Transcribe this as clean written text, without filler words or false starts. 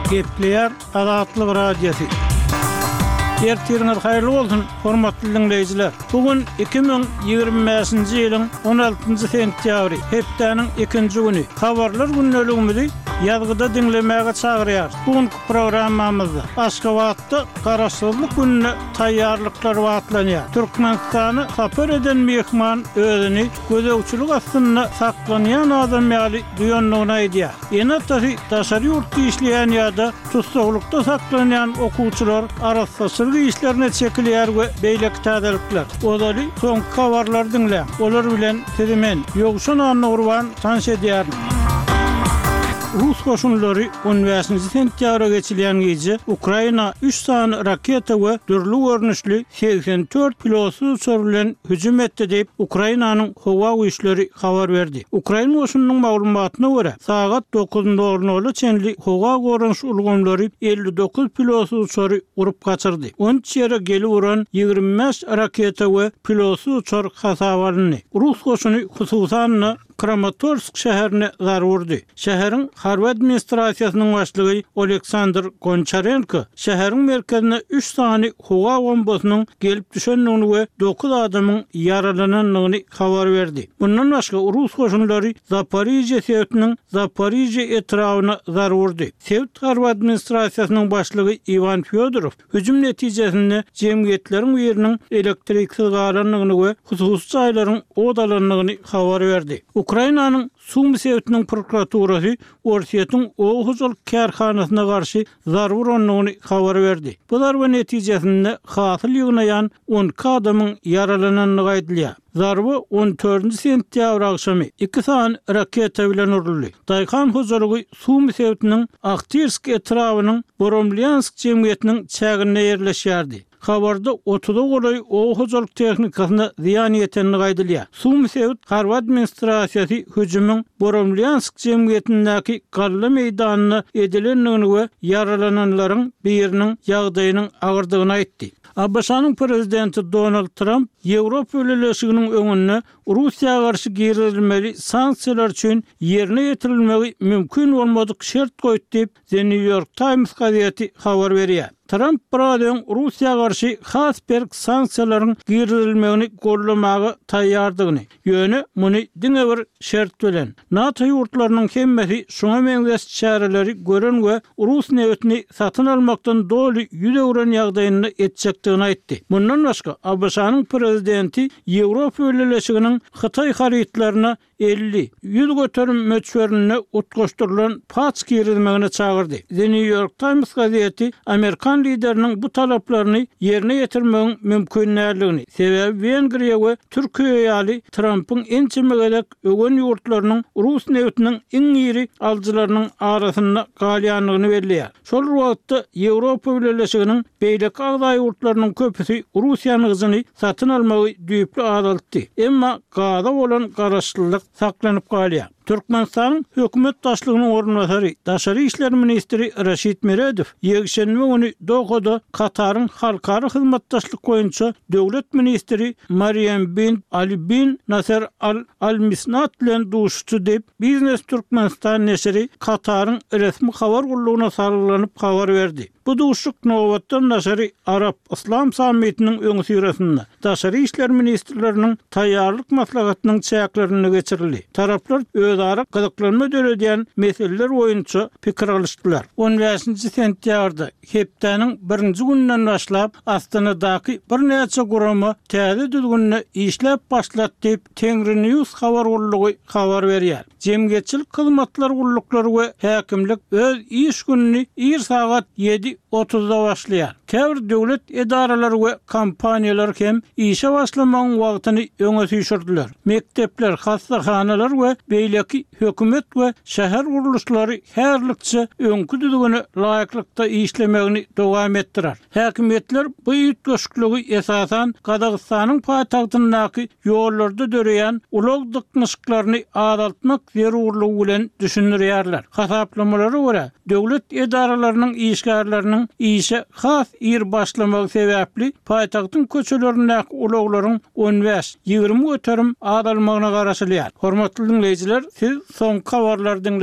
Gepleyer Azatlyk Radiosu. Ertiriniz hayırlı olsun, hormatly dinleyijiler. Bugün 2025-nji ýylyň 16-njy sentýabry, hepdeniň 2-nji güni. Habarlar günnäligimizi ýazgyda dinlemäge çagyrýar. Bugünkü programmamyzda Aşgabatda Garaşsyzlyk gününe taýýarlyklar wagtlanýar. Türkmenistany sapar eden mehman özüni gözegçilik astyna saklanýan adam ýaly duýanlygyna aýdýar. Ýene-de daşary ýurtda işleýän ýa-da tutsaglykda saklanýan okuwçylar arasynda işlerine çekilýär we beýleki täzelikler. Odaly soňky habarlar dinle. Olar bilen sizimen ýogşan anurwan tanş edýär. Rus koşunlary 15-nji sentýabra geçilýän gece Ukraina 3 sany raketa we dürli görnüşli 84 pilotsy uçar bilen hüjüm etdi diýip Ukrainanyň howa güýçleri habar berdi. Ukraina koşunynyň maglumatyna görä sagat 9:00 çenli howa görnüş ulgamlary 59 pilotsy uçary urup gaçyrdy. 10 ýere gelip uran 25 raketa we pilotsy uçar hasap alındy. Rus koşuny hususan Kramatorsk şäherine zarar wurdy. Şäheriň harby administrasiýasynyň başlygy Oleksandr Goncharenko şäheriň merkezine 3 sany howa bombasynyň gelip düşenligini we 9 adamyň yaralananlygyny habar berdi. Bundan başga Rus koşunlary Zaporizhye şäheriniň Zaporizhye etrawyna zarar wurdy. Sowet harby administrasiýasynyň başlygy Ivan Fyodorov hüjüm netijesinde jemgyýetleriň ýeriniň elektriksiz galanlygyny we hususy jaýlaryň odalanlygyny habar berdi. Ukrainanyň Sumy Sowetiniň prokuraturasy Orsiýetin Oğuzul kärhanasyna garşy zarar wuranlygyny habar berdi. Bu zarba netijesinde hasyl ýygnaýan 10 adamyň yaralananlygy aýdylýar. Zarby 14-nji sentýabr akşamy 2 sany raketa bilen urildi. Daýhan hojalygy Sumy Sowetiniň Aktirsk etrawynyň Boromlyansk jemgyýetiniň çägine ýerleşýärdi. Habarda 30'da golay oğuzalyk tehnikasyna ziyan ýetenligi aýdylýar. Sumy Sowet harby administrasiýasy hüjümüň Boromlyansk jemgyýetindäki galla meýdanyna edilenligini we yaralananlaryň biriniň ýagdaýynyň agyrdygyny aýtdy. Abşanyň prezidenti Donald Trump Ýewropa Birleşiginiň öňünde Russiýaga garşy girilmeli sanksiýalar üçin ýerine ýetirilmegi mümkin bolmadyk şert goýdy diýip The New York Times gazeti habar berýär. Trump buradan Russiýaga garşy hasberg sanksiýalaryň girilmegini gollamagy taýýardygyny, ýöne muny diňe bir şert bilen NATO ýurtlarynyň hemmesi şoňa meňzes çäreleri gören we Rus newtini satyn almakdan doly ýüze ýagdaýyny etjekdigini aýtdy. Bundan başga Abşanyň prezidenti Ýewropa Birleşiginiň Hytaý harytlaryna 50-100 göterim möçberine utgoşdurulan paç girilmegine çağırdy. The New York Times gazeti Amerikan lideriniň bu talaplaryny ýerine ýetirmegiň mümkinligini, sebebi Wengriýa we Türkiýe ýaly Trumpyň ençemegedek ögen ýurtlarynyň Rus newtiniň iň iri aljylarynyň arasynda galýanlygyny belliýär. Şol wagtda Ýewropa Birleşiginiň beýleki agdaý ýurtlarynyň köpüsi Russiýanyň gyzyny satyn almagy düýpli adaltdy. Emma gada bolan garaşsyzlyk saklanyp galýar. Türkmenistanyň hökümet başlygynyň ornwasary, Daşary işler ministri Raşid Meredow ýegşenme güni Dohada Kataryň halkary hyzmatdaşlyk boýunça döwlet ministri Maryam bin Ali bin Nasser al-Misnat bilen duşdy diýip Biznes Türkmenistan neşri Kataryň resmi habar gurulugyna sarylanyp habar berdi. Bu duşuk nowatdan Daşary Arap İslam sammitiniň öňü sürasynda Daşary işler ministrleriniň taýýarlyk maslahatynyň çäklerini geçirildi. Taraplar özara gyzyklanma döredýän meseleler boýunça pikir alışdylar. 15-nji sentýabrda hepdeniň 1-nji günden başlap Astanadaky bir näçe guramy täze düzgünne işläp başlatdy diýip Tengri News habar gurulugy habar berýär. Jemgyýetçilik hyzmatlary guruluklary we häkimlik öz iş gününi 1 saat 7:30-da başlaýar. Käbir döwlet edaralary we kompaniýalar hem işe başlamagyň wagtyny öňe süýşürdiler. Mektepler, hastahanalar we beýleki hökümet we şäher guruluşlary herlikçe öňkü düzgüne laýyklykda işlemegini dowam etdirer. Häkimetler bu ýetgeşikliği esasan Kazakstanyň paýtagtyndaky ýollarda döreýän ulug dyknyşyklaryny adaltmak zerurlygy bilen düşünýärler. Hasaplamalara görä döwlet edaralarynyň işgärleriniň işe has ir başlamak sebäpli paýtagtyň köçelerindäki uluglaryň 15-20 göterim adalmagyna garaşylýar. Hormatly dinleyijiler, siz soňky habarlardan